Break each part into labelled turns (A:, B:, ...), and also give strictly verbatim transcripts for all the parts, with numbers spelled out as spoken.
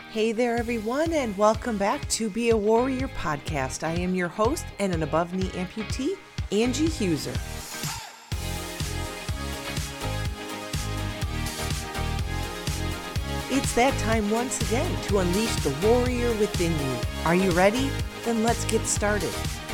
A: Hey there, everyone, and welcome back to Be a Warrior podcast. I am your host and an above-knee amputee, Angie Huser. It's that time once again to unleash the warrior within you. Are you ready? Then let's get started.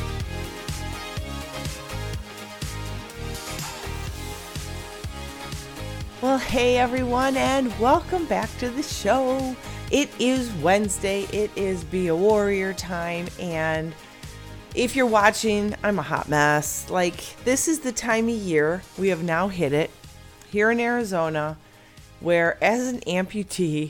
A: Well, hey everyone, and welcome back to the show. It is Wednesday. It is Be a Warrior time, and if you're watching, I'm a hot mess. Like, this is the time of year we have now hit it here in Arizona, where as an amputee,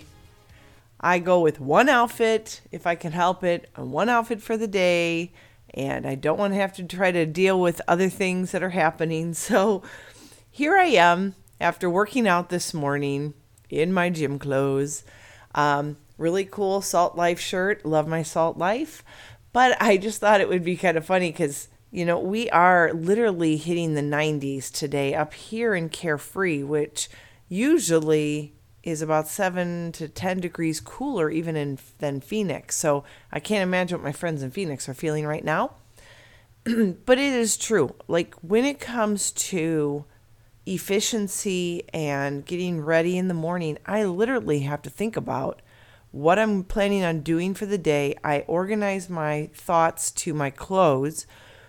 A: I go with one outfit if I can help it, and one outfit for the day, and I don't want to have to try to deal with other things that are happening. So here I am after working out this morning in my gym clothes. Um, really cool Salt Life shirt. Love my Salt Life. But I just thought it would be kind of funny because, you know, we are literally hitting the nineties today up here in Carefree, which usually is about seven to ten degrees cooler even in than Phoenix. So I can't imagine what my friends in Phoenix are feeling right now. But it is true. Like, when it comes to efficiency and getting ready in the morning, I literally have to think about what I'm planning on doing for the day. I organize my thoughts to my clothes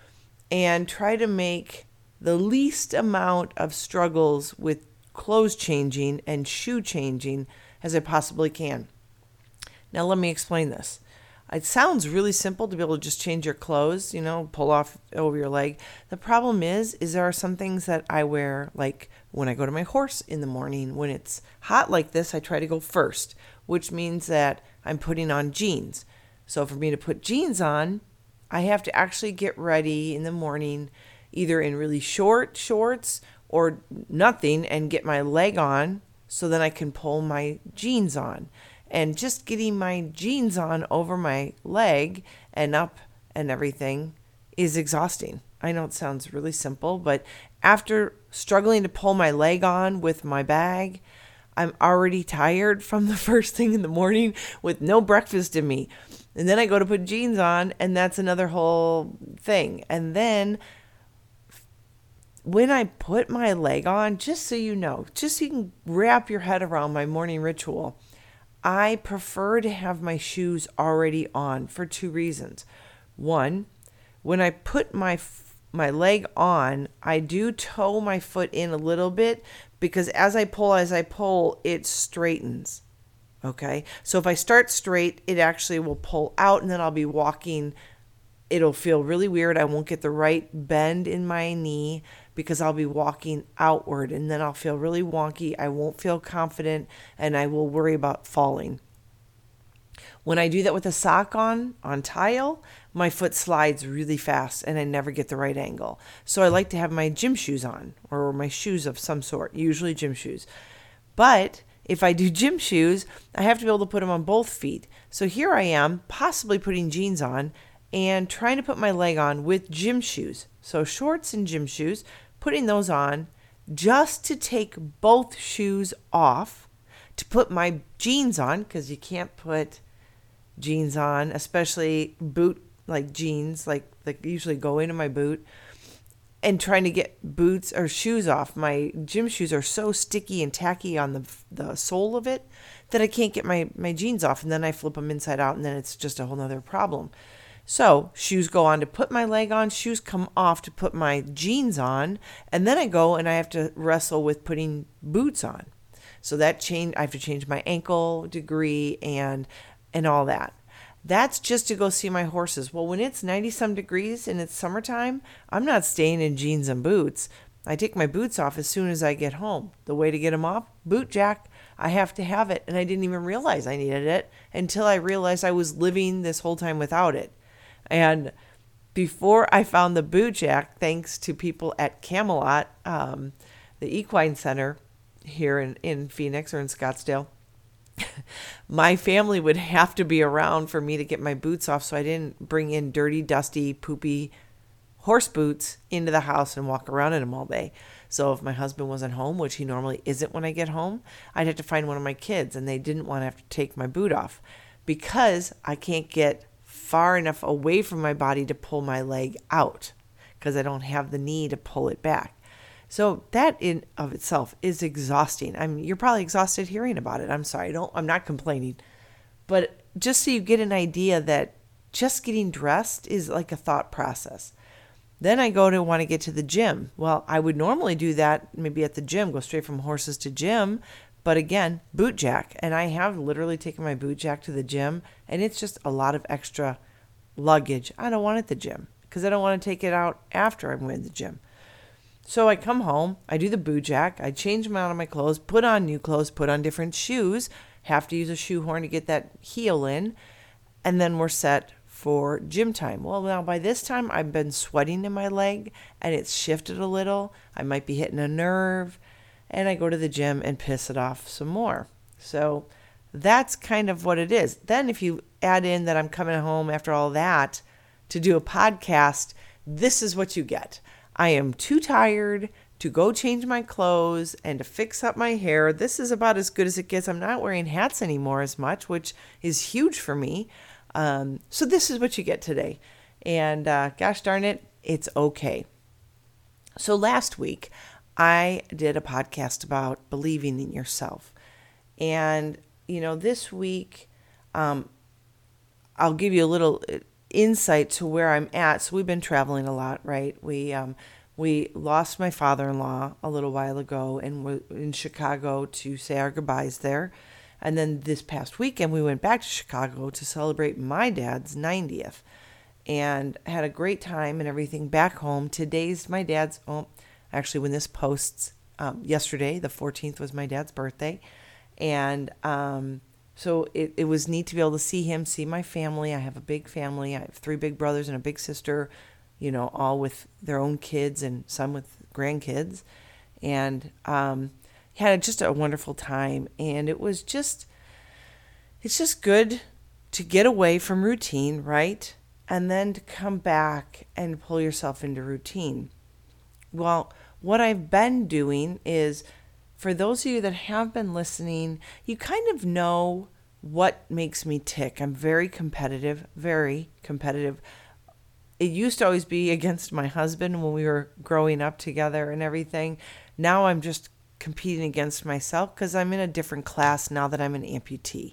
A: and try to make the least amount of struggles with clothes changing and shoe changing as I possibly can. Now, let me explain this. It sounds really simple to be able to just change your clothes, you know, pull off over your leg. The problem is, is there are some things that I wear, like when I go to my horse in the morning. When it's hot like this, I try to go first, which means that I'm putting on jeans. So for me to put jeans on, I have to actually get ready in the morning, either in really short shorts or nothing, and get my leg on so then I can pull my jeans on. And just getting my jeans on over my leg and up and everything is exhausting. I know it sounds really simple, but after struggling to pull my leg on with my bag, I'm already tired from the first thing in the morning with no breakfast in me. And then I go to put jeans on, and that's another whole thing. And then when I put my leg on, just so you know, just so you can wrap your head around my morning ritual, I prefer to have my shoes already on for two reasons. One, when I put my my leg on, I do toe my foot in a little bit because as I pull, as I pull, it straightens. Okay? So if I start straight, it actually will pull out, and then I'll be walking. It'll feel really weird. I won't get the right bend in my knee because I'll be walking outward, and then I'll feel really wonky. I won't feel confident, and I will worry about falling. When I do that with a sock on, on tile, my foot slides really fast, and I never get the right angle. So I like to have my gym shoes on, or my shoes of some sort, usually gym shoes. But if I do gym shoes, I have to be able to put them on both feet. So here I am, possibly putting jeans on, and trying to put my leg on with gym shoes. So shorts and gym shoes, putting those on just to take both shoes off, to put my jeans on, because you can't put jeans on, especially boot like jeans, like like usually go into my boot, and trying to get boots or shoes off. My gym shoes are so sticky and tacky on the the sole of it that I can't get my, my jeans off, and then I flip them inside out, and then it's just a whole nother problem. So shoes go on to put my leg on, shoes come off to put my jeans on, and then I go and I have to wrestle with putting boots on. So that change, I have to change my ankle degree and and all that. That's just to go see my horses. Well, when it's ninety some degrees and it's summertime, I'm not staying in jeans and boots. I take my boots off as soon as I get home. The way to get them off, boot jack. I have to have it, and I didn't even realize I needed it until I realized I was living this whole time without it. And before I found the boot jack, thanks to people at Camelot, um, the equine center here in, in Phoenix or in Scottsdale, my family would have to be around for me to get my boots off so I didn't bring in dirty, dusty, poopy horse boots into the house and walk around in them all day. So if my husband wasn't home, which he normally isn't when I get home, I'd have to find one of my kids, and they didn't want to have to take my boot off. because I can't get far enough away from my body to pull my leg out because I don't have the knee to pull it back. So that in of itself is exhausting. I mean, you're probably exhausted hearing about it. I'm sorry. I don't, I'm not complaining. But just so you get an idea that just getting dressed is like a thought process. Then I go to want to get to the gym. Well, I would normally do that maybe at the gym, go straight from horses to gym. But again, boot jack. And I have literally taken my boot jack to the gym, and it's just a lot of extra luggage. I don't want it at the gym because I don't want to take it out after I'm in the gym. So I come home, I do the boot jack, I change them out of my clothes, put on new clothes, put on different shoes, have to use a shoehorn to get that heel in, and then we're set for gym time. Well, now by this time I've been sweating in my leg and it's shifted a little. I might be hitting a nerve, and I go to the gym and piss it off some more. So that's kind of what it is. Then if you add in that I'm coming home after all that to do a podcast, this is what you get. I am too tired to go change my clothes and to fix up my hair. This is about as good as it gets. I'm not wearing hats anymore as much, which is huge for me. Um, so this is what you get today. And uh, gosh darn it, it's okay. So last week, I did a podcast about believing in yourself. And, you know, this week, um, I'll give you a little insight to where I'm at. So we've been traveling a lot, right? We um, we lost my father-in-law a little while ago, and we're in Chicago to say our goodbyes there. And then this past weekend, we went back to Chicago to celebrate my dad's ninetieth, and had a great time and everything back home. Today's my dad's, oh, actually when this posts, um, yesterday, the fourteenth was my dad's birthday. And um, so it, it was neat to be able to see him, see my family. I have a big family. I have three big brothers and a big sister, you know, all with their own kids and some with grandkids. And um, had just a wonderful time. And it was just, it's just good to get away from routine, right? And then to come back and pull yourself into routine. Well, what I've been doing is, for those of you that have been listening, you kind of know what makes me tick. I'm very competitive, very competitive. It used to always be against my husband when we were growing up together and everything. Now I'm just competing against myself because I'm in a different class now that I'm an amputee.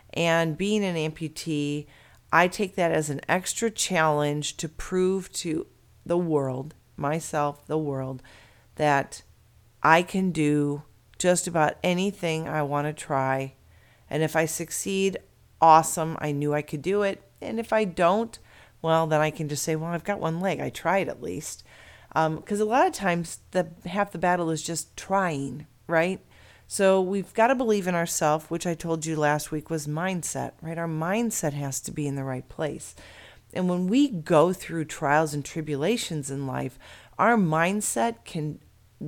A: And being an amputee, I take that as an extra challenge to prove to the world, myself, the world, that I can do just about anything I want to try. And if I succeed, awesome. I knew I could do it. And if I don't, well, then I can just say, well, I've got one leg. I tried at least. Because um, a lot of times the half the battle is just trying, right? So we've got to believe in ourselves, which I told you last week was mindset, right? Our mindset has to be in the right place. And when we go through trials and tribulations in life, our mindset can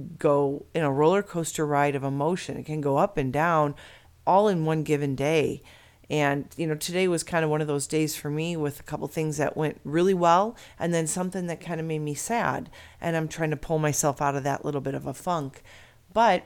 A: go in a roller coaster ride of emotion. It can go up and down all in one given day. And, you know, today was kind of one of those days for me with a couple things that went really well and then something that kind of made me sad. And I'm trying to pull myself out of that little bit of a funk. But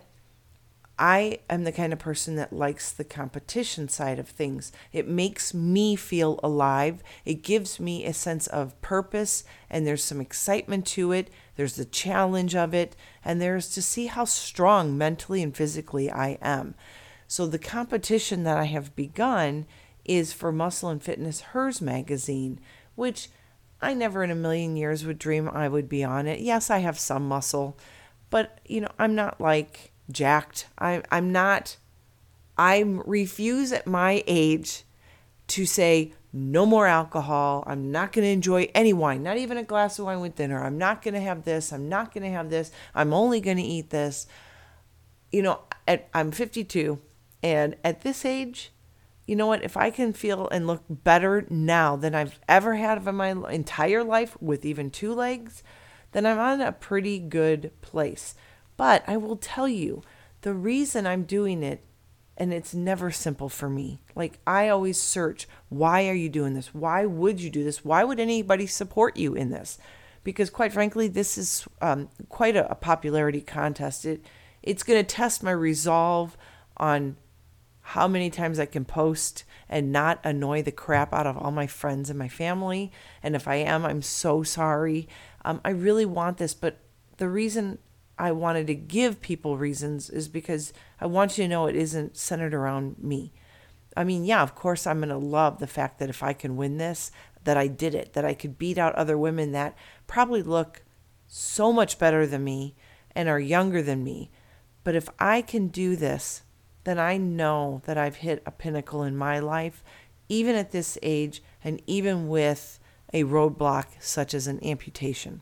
A: I am the kind of person that likes the competition side of things. It makes me feel alive. It gives me a sense of purpose, and there's some excitement to it. There's the challenge of it, and there's to see how strong mentally and physically I am. So the competition that I have begun is for Muscle and Fitness Hers magazine, which I never in a million years would dream I would be on it. Yes, I have some muscle, but you know, I'm not like jacked. I, I'm not, I refuse at my age to say no more alcohol. I'm not going to enjoy any wine, not even a glass of wine with dinner. I'm not going to have this. I'm not going to have this. I'm only going to eat this. You know, at, I'm fifty-two, and at this age, you know what? If I can feel and look better now than I've ever had in my entire life with even two legs, then I'm on a pretty good place. But I will tell you, the reason I'm doing it, and it's never simple for me. Like, I always search, why are you doing this? Why would you do this? Why would anybody support you in this? Because quite frankly, this is um, quite a, a popularity contest. It It's going to test my resolve on how many times I can post and not annoy the crap out of all my friends and my family. And if I am, I'm so sorry. Um, I really want this, but the reason I wanted to give people reasons is because I want you to know it isn't centered around me. I mean, yeah, of course, I'm going to love the fact that if I can win this, that I did it, that I could beat out other women that probably look so much better than me and are younger than me. But if I can do this, then I know that I've hit a pinnacle in my life, even at this age, and even with a roadblock such as an amputation.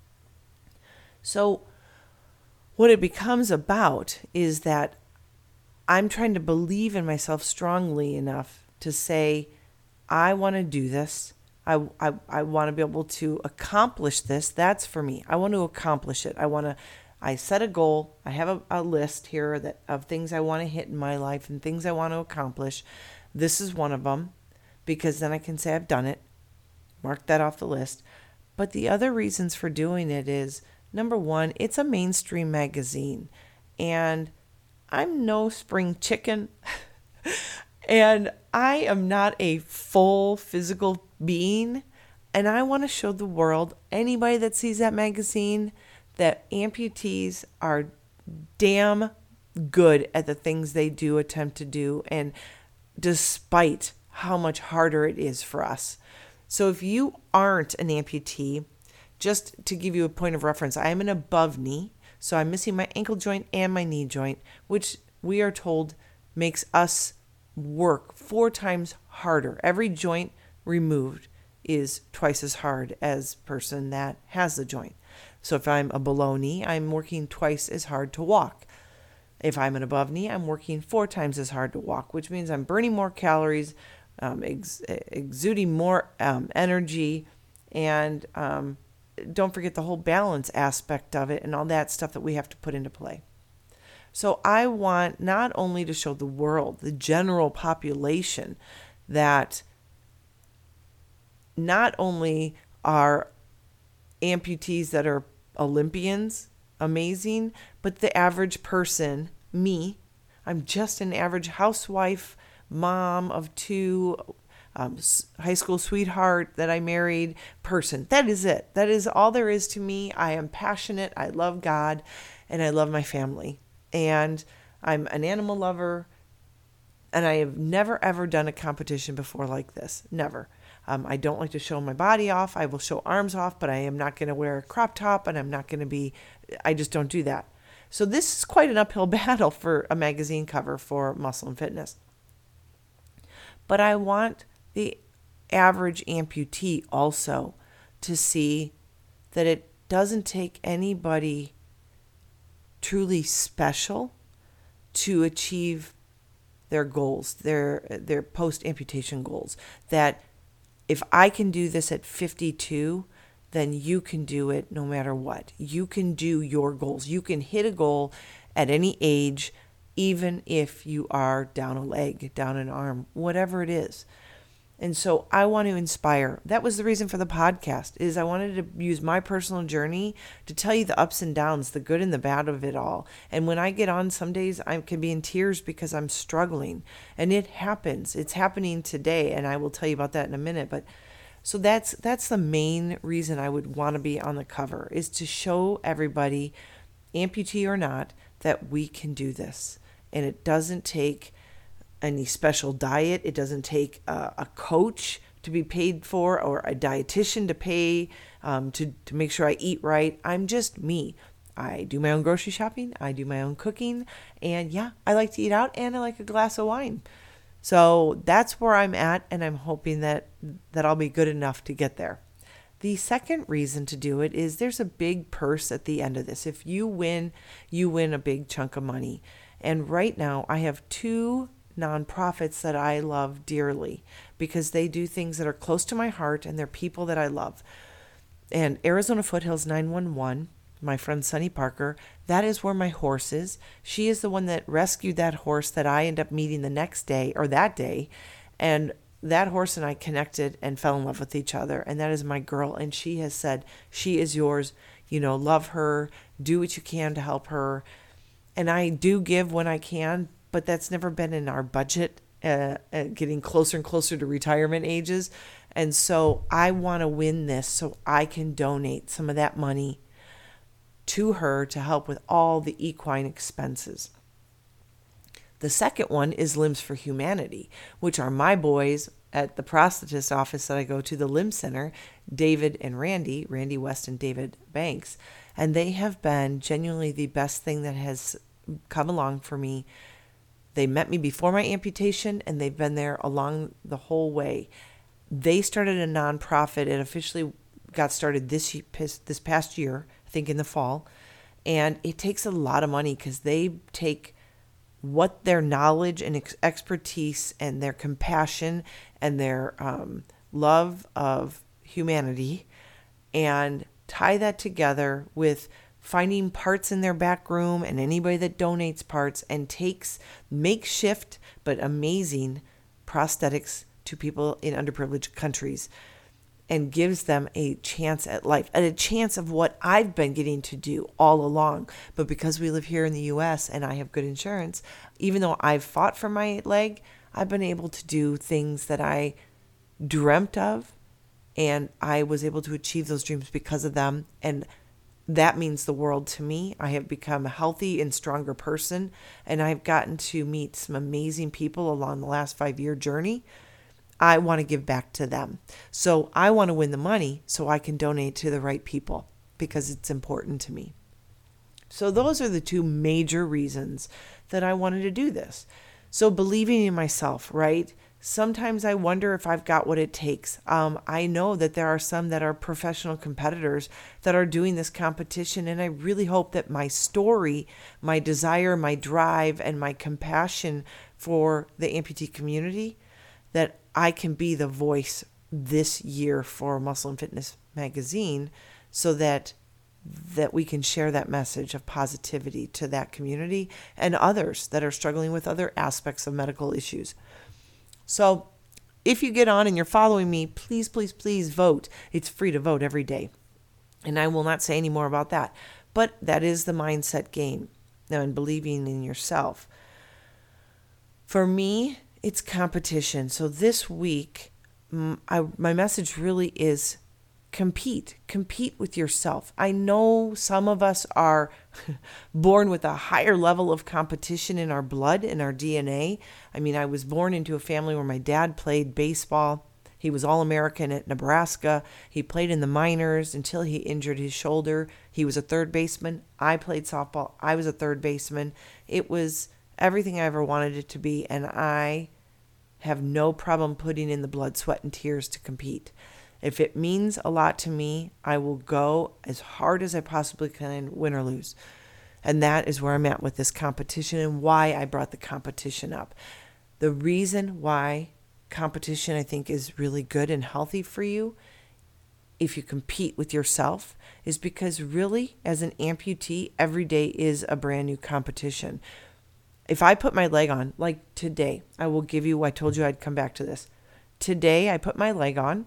A: So what it becomes about is that I'm trying to believe in myself strongly enough to say, I want to do this. I, I, I want to be able to accomplish this. That's for me. I want to accomplish it. I want to, I set a goal. I have a, a list here that of things I want to hit in my life and things I want to accomplish. This is one of them, because then I can say I've done it. Mark that off the list. But the other reasons for doing it is, number one, it's a mainstream magazine, and I'm no spring chicken, and I am not a full physical being, and I want to show the world, anybody that sees that magazine, that amputees are damn good at the things they do attempt to do, and despite how much harder it is for us. So if you aren't an amputee, just to give you a point of reference, I am an above knee, so I'm missing my ankle joint and my knee joint, which we are told makes us work four times harder. Every joint removed is twice as hard as person that has the joint. So if I'm a below knee, I'm working twice as hard to walk. If I'm an above knee, I'm working four times as hard to walk, which means I'm burning more calories, um, ex- exuding more um, energy, and um, don't forget the whole balance aspect of it and all that stuff that we have to put into play. So I want not only to show the world, the general population, that not only are amputees that are Olympians amazing, but the average person, me, I'm just an average housewife, mom of two, um, high school sweetheart that I married person. That is it. That is all there is to me. I am passionate. I love God, and I love my family. And I'm an animal lover, and I have never, ever done a competition before like this. Never. Um, I don't like to show my body off. I will show arms off, but I am not going to wear a crop top, and I'm not going to be, I just don't do that. So this is quite an uphill battle for a magazine cover for Muscle and Fitness. But I want the average amputee also to see that it doesn't take anybody truly special to achieve their goals, their their post-amputation goals. That if I can do this at fifty-two, then you can do it no matter what. You can do your goals. You can hit a goal at any age, even if you are down a leg, down an arm, whatever it is. And so I want to inspire. That was the reason for the podcast, is I wanted to use my personal journey to tell you the ups and downs, the good and the bad of it all. And when I get on, some days I can be in tears because I'm struggling. And it happens. It's happening today, and I will tell you about that in a minute. But so that's that's the main reason I would want to be on the cover, is to show everybody, amputee or not, that we can do this. And it doesn't take any special diet. It doesn't take a, a coach to be paid for, or a dietitian to pay um, to, to make sure I eat right. I'm just me. I do my own grocery shopping. I do my own cooking. And yeah, I like to eat out, and I like a glass of wine. So that's where I'm at, and I'm hoping that, that I'll be good enough to get there. The second reason to do it is there's a big purse at the end of this. If you win, you win a big chunk of money. And right now I have two nonprofits that I love dearly, because they do things that are close to my heart, and they're people that I love. And Arizona Foothills nine one one, my friend Sunny Parker, that is where my horse is. She is the one that rescued that horse that I end up meeting the next day, or that day. And that horse and I connected and fell in love with each other. And that is my girl. And she has said, she is yours. You know, love her, do what you can to help her. And I do give when I can, but that's never been in our budget, uh, uh, getting closer and closer to retirement ages. And so I want to win this so I can donate some of that money to her to help with all the equine expenses. The second one is Limbs for Humanity, which are my boys at the prosthetist office that I go to, the Limb Center, David and Randy, Randy West and David Banks. And they have been genuinely the best thing that has come along for me. They met me before my amputation, and they've been there along the whole way. They started a nonprofit. It officially got started this this past year, I think in the fall. And it takes a lot of money because they take what their knowledge and ex- expertise and their compassion and their um, love of humanity and tie that together with finding parts in their back room and anybody that donates parts and takes makeshift but amazing prosthetics to people in underprivileged countries and gives them a chance at life and a chance of what I've been getting to do all along. But because we live here in the U S and I have good insurance, even though I've fought for my leg, I've been able to do things that I dreamt of, and I was able to achieve those dreams because of them. And that means the world to me. I have become a healthy and stronger person, and I've gotten to meet some amazing people along the last five-year journey. I want to give back to them. So I want to win the money so I can donate to the right people because it's important to me. So those are the two major reasons that I wanted to do this. So believing in myself, right? Sometimes I wonder if I've got what it takes. Um, I know that there are some that are professional competitors that are doing this competition, and I really hope that my story, my desire, my drive, and my compassion for the amputee community, that I can be the voice this year for Muscle and Fitness Magazine so that that we can share that message of positivity to that community and others that are struggling with other aspects of medical issues. So if you get on and you're following me, please, please, please vote. It's free to vote every day. And I will not say any more about that. But that is the mindset game. Now, in believing in yourself. For me, it's competition. So this week, I, my message really is compete. Compete with yourself. I know some of us are born with a higher level of competition in our blood, in our D N A. I mean, I was born into a family where my dad played baseball. He was All-American at Nebraska. He played in the minors until he injured his shoulder. He was a third baseman. I played softball. I was a third baseman. It was everything I ever wanted it to be, and I have no problem putting in the blood, sweat, and tears to compete. If it means a lot to me, I will go as hard as I possibly can, win or lose. And that is where I'm at with this competition and why I brought the competition up. The reason why competition, I think, is really good and healthy for you, if you compete with yourself, is because really, as an amputee, every day is a brand new competition. If I put my leg on, like today, I will give you, I told you I'd come back to this. Today, I put my leg on,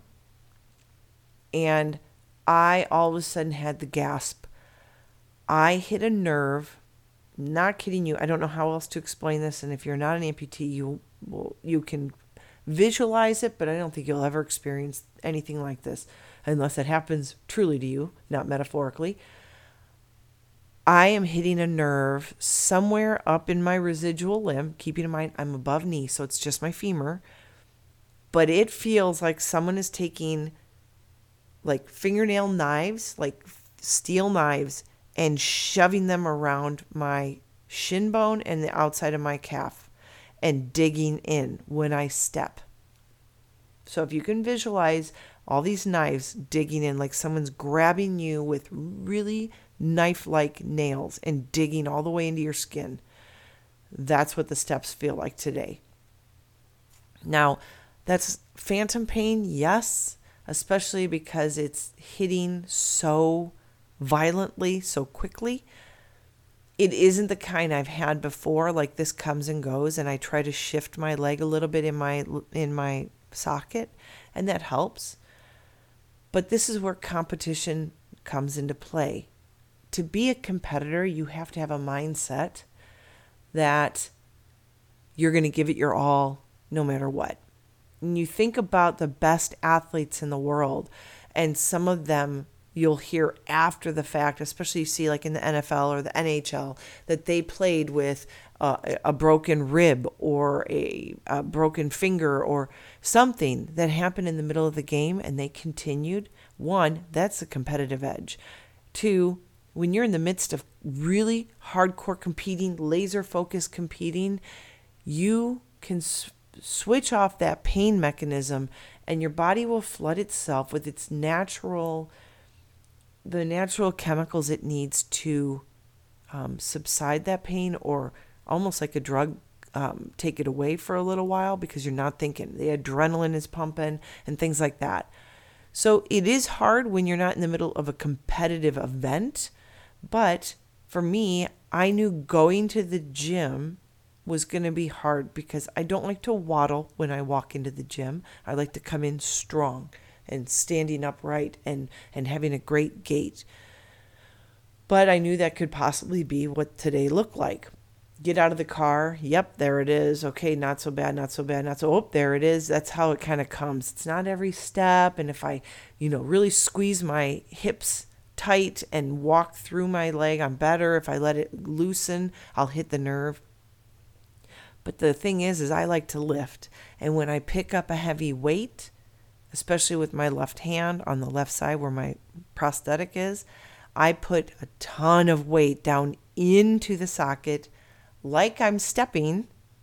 A: and I all of a sudden had the gasp. I hit a nerve. Not kidding you. I don't know how else to explain this. And if you're not an amputee, you will, you can visualize it, but I don't think you'll ever experience anything like this unless it happens truly to you, not metaphorically. I am hitting a nerve somewhere up in my residual limb. Keeping in mind, I'm above knee, so it's just my femur. But it feels like someone is taking like fingernail knives, like steel knives, and shoving them around my shin bone and the outside of my calf and digging in when I step. So if you can visualize all these knives digging in, like someone's grabbing you with really knife-like nails and digging all the way into your skin, that's what the steps feel like today. Now, that's phantom pain, yes, especially because it's hitting so violently, so quickly. It isn't the kind I've had before, like this comes and goes, and I try to shift my leg a little bit in my in my socket, and that helps. But this is where competition comes into play. To be a competitor, you have to have a mindset that you're going to give it your all no matter what. And you think about the best athletes in the world, and some of them you'll hear after the fact, especially you see like in the N F L or the N H L, that they played with uh, a broken rib or a, a broken finger or something that happened in the middle of the game and they continued. One, that's a competitive edge. Two, when you're in the midst of really hardcore competing, laser focused competing, you can s- switch off that pain mechanism and your body will flood itself with its natural the natural chemicals it needs to um, subside that pain, or almost like a drug, um, take it away for a little while because you're not thinking. The adrenaline is pumping and things like that. So it is hard when you're not in the middle of a competitive event. But for me, I knew going to the gym was going to be hard because I don't like to waddle when I walk into the gym. I like to come in strong and standing upright and, and having a great gait. But I knew that could possibly be what today looked like. Get out of the car. Yep, there it is. Okay, not so bad, not so bad, not so, oh, there it is. That's how it kind of comes. It's not every step. And if I, you know, really squeeze my hips tight and walk through my leg, I'm better. If I let it loosen, I'll hit the nerve. But the thing is, is I like to lift. And when I pick up a heavy weight, especially with my left hand on the left side where my prosthetic is, I put a ton of weight down into the socket like I'm stepping.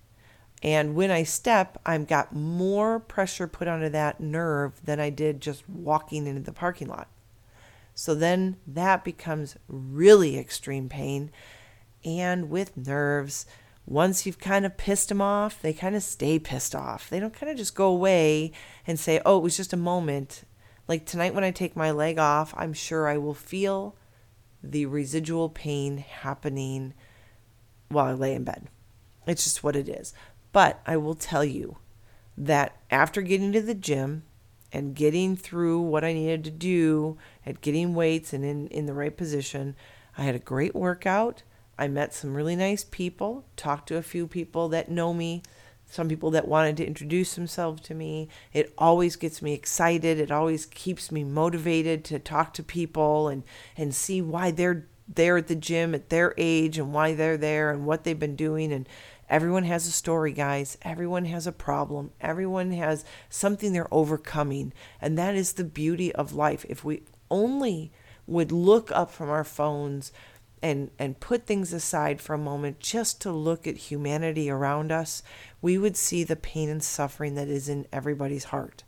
A: And when I step, I've got more pressure put onto that nerve than I did just walking into the parking lot. So then that becomes really extreme pain. And with nerves, once you've kind of pissed them off, they kind of stay pissed off. They don't kind of just go away and say, oh, it was just a moment. Like tonight when I take my leg off, I'm sure I will feel the residual pain happening while I lay in bed. It's just what it is. But I will tell you that after getting to the gym and getting through what I needed to do at getting weights and in, in the right position, I had a great workout. I met some really nice people, talked to a few people that know me, some people that wanted to introduce themselves to me. It always gets me excited. It always keeps me motivated to talk to people and, and see why they're there at the gym at their age and why they're there and what they've been doing. And everyone has a story, guys. Everyone has a problem. Everyone has something they're overcoming. And that is the beauty of life. If we only would look up from our phones and and put things aside for a moment just to look at humanity around us, we would see the pain and suffering that is in everybody's heart.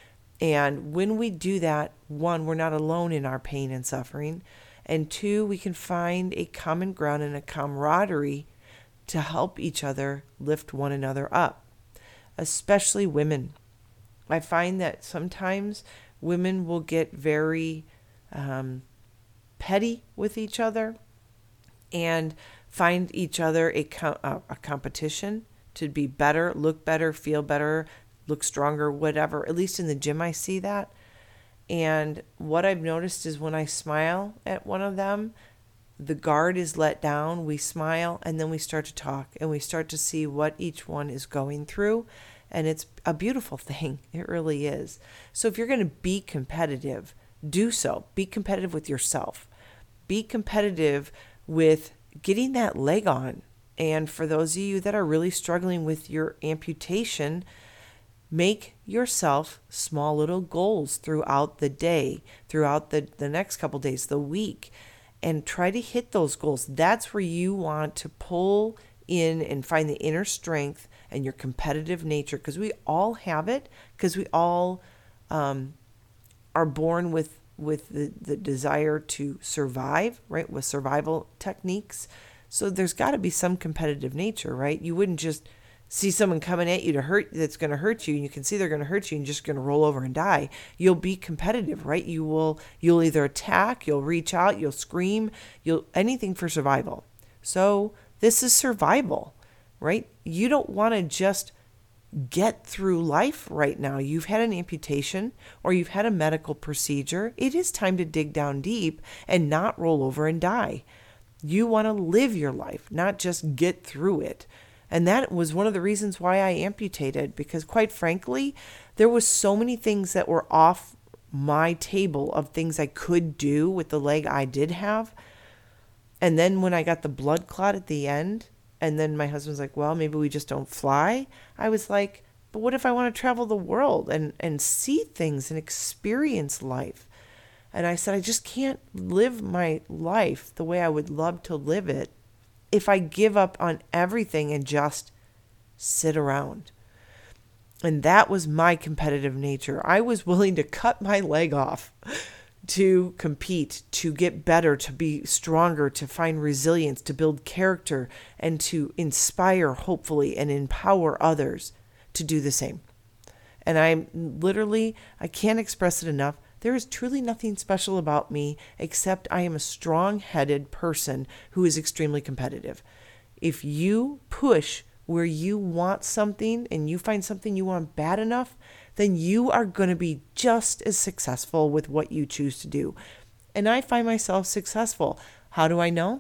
A: And when we do that, one, we're not alone in our pain and suffering. And two, we can find a common ground and a camaraderie to help each other lift one another up, especially women. I find that sometimes women will get very um, petty with each other and find each other a, co- a competition to be better, look better, feel better, look stronger, whatever. At least in the gym I see that. And what I've noticed is when I smile at one of them, the guard is let down, we smile, and then we start to talk and we start to see what each one is going through. And it's a beautiful thing. It really is. So if you're going to be competitive, do so. Be competitive with yourself. Be competitive with getting that leg on. And for those of you that are really struggling with your amputation, make yourself small little goals throughout the day, throughout the, the next couple days, the week, and try to hit those goals. That's where you want to pull in and find the inner strength and your competitive nature, because we all have it, because we all um, are born with with the, the desire to survive, right? With survival techniques. So there's got to be some competitive nature, right? You wouldn't just see someone coming at you to hurt, that's going to hurt you, and you can see they're going to hurt you and just going to roll over and die. You'll be competitive, right? You will, you'll either attack, you'll reach out, you'll scream, you'll, anything for survival. So this is survival, right? You don't want to just get through life right now. You've had an amputation or you've had a medical procedure. It is time to dig down deep and not roll over and die. You want to live your life, not just get through it. And that was one of the reasons why I amputated, because quite frankly, there was so many things that were off my table of things I could do with the leg I did have. And then when I got the blood clot at the end, and then my husband's like, well, maybe we just don't fly. I was like, but what if I want to travel the world and, and see things and experience life? And I said, I just can't live my life the way I would love to live it if I give up on everything and just sit around. And that was my competitive nature. I was willing to cut my leg off to compete, to get better, to be stronger, to find resilience, to build character, and to inspire, hopefully, and empower others to do the same. And I'm literally, I can't express it enough. There is truly nothing special about me except I am a strong-headed person who is extremely competitive. If you push where you want something and you find something you want bad enough, then you are going to be just as successful with what you choose to do. And I find myself successful. How do I know?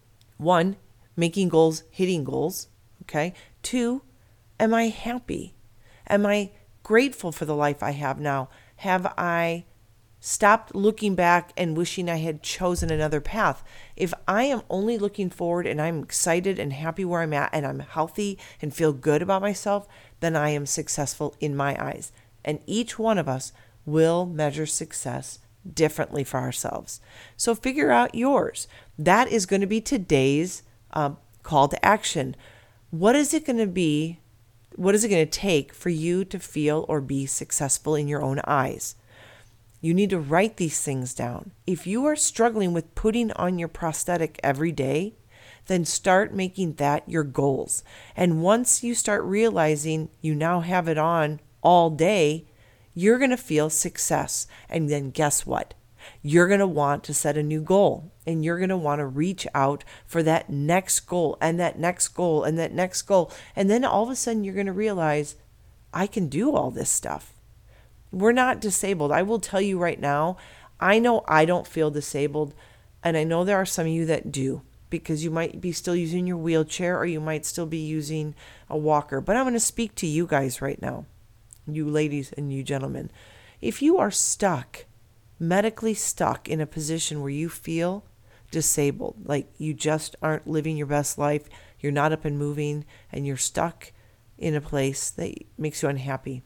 A: One, making goals, hitting goals. Okay. Two, am I happy? Am I grateful for the life I have now? Have I stopped looking back and wishing I had chosen another path? If I am only looking forward and I'm excited and happy where I'm at and I'm healthy and feel good about myself, then I am successful in my eyes. And each one of us will measure success differently for ourselves. So figure out yours. That is going to be today's um, call to action. What is it going to be? What is it going to take for you to feel or be successful in your own eyes? You need to write these things down. If you are struggling with putting on your prosthetic every day, then start making that your goals. And once you start realizing you now have it on all day, you're going to feel success. And then guess what? You're going to want to set a new goal, and you're going to want to reach out for that next goal and that next goal and that next goal. And then all of a sudden you're going to realize, I can do all this stuff. We're not disabled. I will tell you right now, I know I don't feel disabled, and I know there are some of you that do, because you might be still using your wheelchair or you might still be using a walker. But I'm going to speak to you guys right now, you ladies and you gentlemen. If you are stuck, medically stuck in a position where you feel disabled, like you just aren't living your best life, you're not up and moving, and you're stuck in a place that makes you unhappy,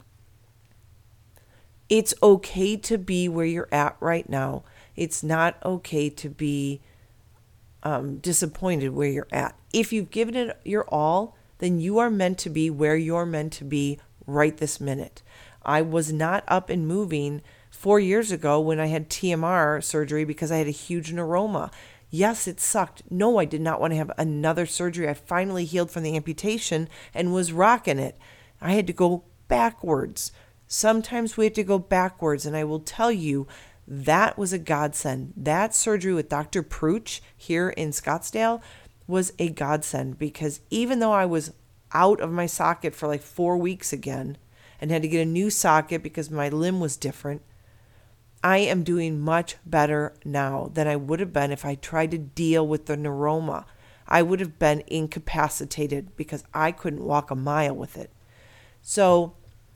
A: it's okay to be where you're at right now. It's not okay to be um, disappointed where you're at. If you've given it your all, then you are meant to be where you're meant to be right this minute. I was not up and moving four years ago when I had T M R surgery because I had a huge neuroma. Yes, it sucked. No, I did not want to have another surgery. I finally healed from the amputation and was rocking it. I had to go backwards. Sometimes we have to go backwards, and I will tell you that was a godsend. That surgery with Doctor Pruch here in Scottsdale was a godsend, because even though I was out of my socket for like four weeks again and had to get a new socket because my limb was different, I am doing much better now than I would have been if I tried to deal with the neuroma. I would have been incapacitated because I couldn't walk a mile with it. So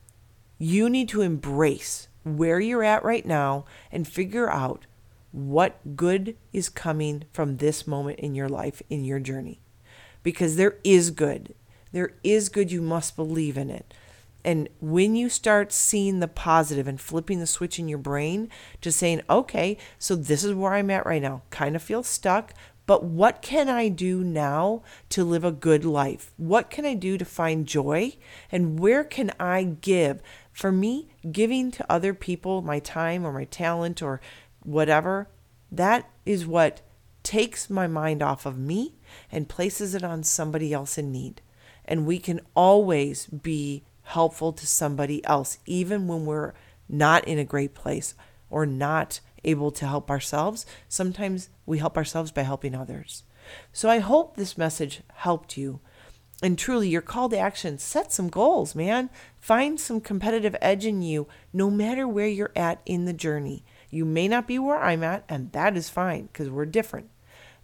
A: you need to embrace where you're at right now and figure out what good is coming from this moment in your life, in your journey. Because there is good. There is good. You must believe in it. And when you start seeing the positive and flipping the switch in your brain to saying, okay, so this is where I'm at right now, kind of feel stuck, but what can I do now to live a good life? What can I do to find joy? And where can I give? For me, giving to other people my time or my talent or whatever, that is what takes my mind off of me and places it on somebody else in need. And we can always be helpful to somebody else, even when we're not in a great place or not able to help ourselves. Sometimes we help ourselves by helping others. So I hope this message helped you. And truly, your call to action, set some goals, man. Find some competitive edge in you, no matter where you're at in the journey. You may not be where I'm at, and that is fine, because we're different.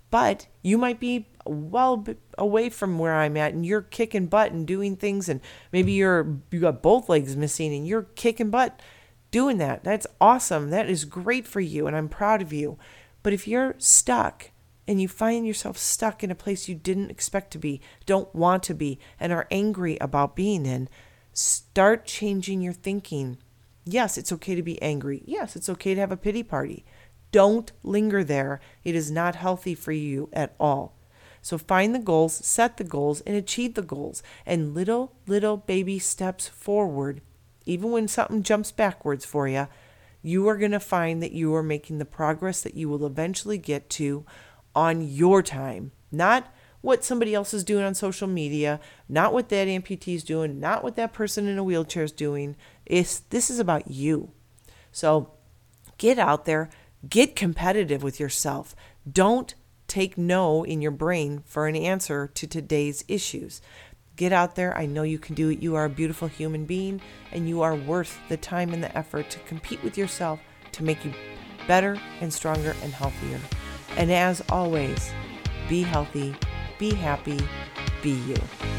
A: But you might be well away from where I'm at and you're kicking butt and doing things, and maybe you're you got both legs missing and you're kicking butt doing that. That's awesome. That is great for you and I'm proud of you. But if you're stuck and you find yourself stuck in a place you didn't expect to be, don't want to be, and are angry about being in, start changing your thinking. Yes, it's okay to be angry. Yes, it's okay to have a pity party. Don't linger there. It is not healthy for you at all. So find the goals, set the goals, and achieve the goals. And little, little baby steps forward, even when something jumps backwards for you, you are going to find that you are making the progress that you will eventually get to on your time. Not what somebody else is doing on social media, not what that amputee is doing, not what that person in a wheelchair is doing. It's, this is about you. So get out there. Get competitive with yourself. Don't take no in your brain for an answer to today's issues. Get out there. I know you can do it. You are a beautiful human being, and you are worth the time and the effort to compete with yourself to make you better and stronger and healthier. And as always, be healthy, be happy, be you.